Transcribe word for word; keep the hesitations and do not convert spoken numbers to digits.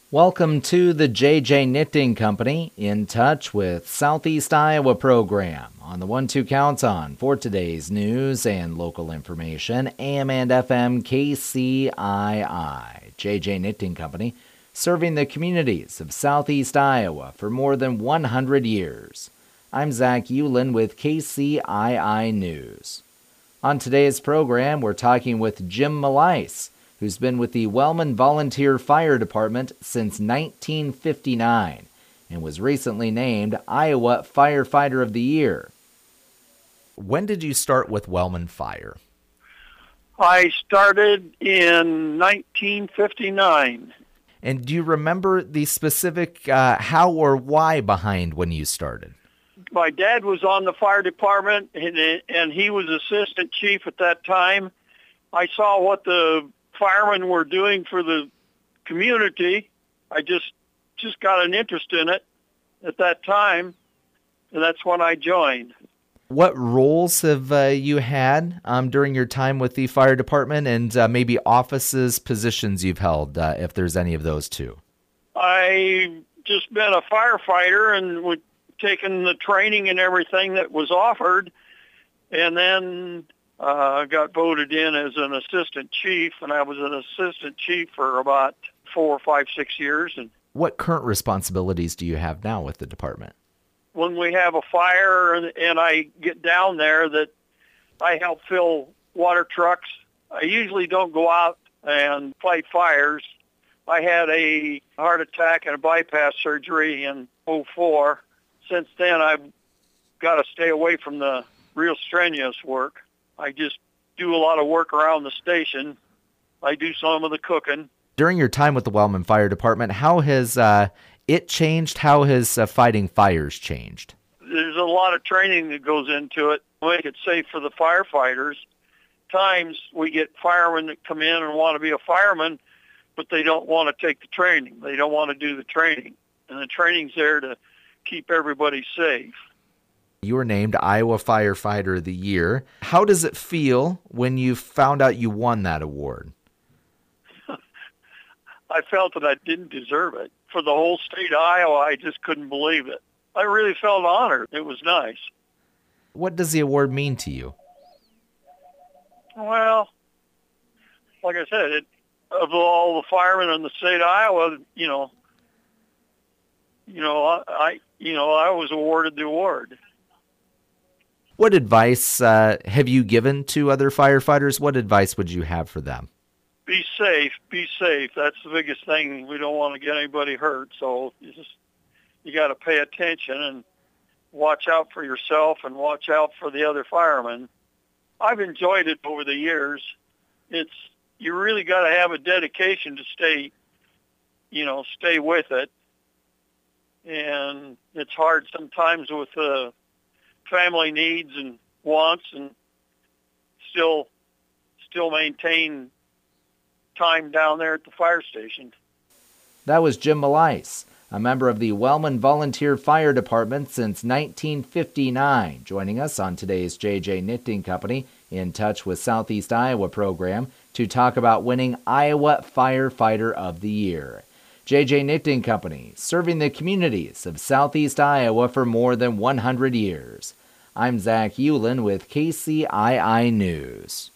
Welcome to the J J Knitting Company, in touch with Southeast Iowa program on the one two Count On for today's news and local information, A M and F M K C I I. J J Knitting Company, serving the communities of Southeast Iowa for more than one hundred years. I'm Zach Euland with K C I I News. On today's program, we're talking with Jim Melice, who's been with the Wellman Volunteer Fire Department since nineteen fifty-nine and was recently named Iowa Firefighter of the Year. When did you start with Wellman Fire? I started in nineteen fifty-nine. And do you remember the specific uh, how or why behind when you started? My dad was on the fire department, and, and he was assistant chief at that time. I saw what the firemen were doing for the community. I just just got an interest in it at that time, and that's when I joined. What roles have uh, you had um, during your time with the fire department, and uh, maybe offices, positions you've held, uh, if there's any of those too? I just been a firefighter and would taken the training and everything that was offered, and then uh, got voted in as an assistant chief, and I was an assistant chief for about four, five, six years. And what current responsibilities do you have now with the department? When we have a fire and, and I get down there, that I help fill water trucks. I usually don't go out and fight fires. I had a heart attack and a bypass surgery in oh four. Since then, I've got to stay away from the real strenuous work. I just do a lot of work around the station. I do some of the cooking. During your time with the Wellman Fire Department, how has uh, it changed? How has uh, fighting fires changed? There's a lot of training that goes into it to make it safe for the firefighters. Times we get firemen that come in and want to be a fireman, but they don't want to take the training. They don't want to do the training. And the training's there to keep everybody safe. You were named Iowa Firefighter of the Year. How does it feel when you found out you won that award? I felt that I didn't deserve it. For the whole state of Iowa, I just couldn't believe it. I really felt honored. It was nice. What does the award mean to you? Well, like I said, it, of all the firemen in the state of Iowa, you know, you know, I, I you know, I was awarded the award. What advice uh, have you given to other firefighters? What advice would you have for them? Be safe. Be safe. That's the biggest thing. We don't want to get anybody hurt. So you just you got to pay attention and watch out for yourself and watch out for the other firemen. I've enjoyed it over the years. It's you really got to have a dedication to stay, you know, stay with it. And it's hard sometimes with uh, family needs and wants, and still still maintain time down there at the fire station. That was Jim Melice, a member of the Wellman Volunteer Fire Department since nineteen fifty-nine, joining us on today's J J Knitting Company, in touch with Southeast Iowa program, to talk about winning Iowa Firefighter of the Year. J J Knitting Company, serving the communities of Southeast Iowa for more than one hundred years. I'm Zach Euland with K C I I News.